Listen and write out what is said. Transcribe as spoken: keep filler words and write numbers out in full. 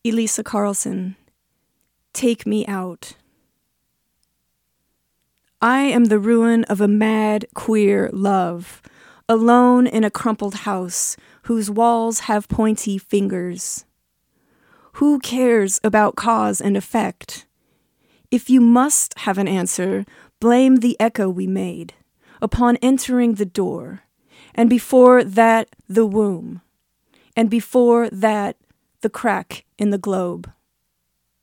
Elisa Carlson, Take Me Out. I am the ruin of a mad, queer love, alone in a crumpled house whose walls have pointy fingers. Who cares about cause and effect? If you must have an answer, blame the echo we made upon entering the door, and before that the womb, and before that the crack in the globe.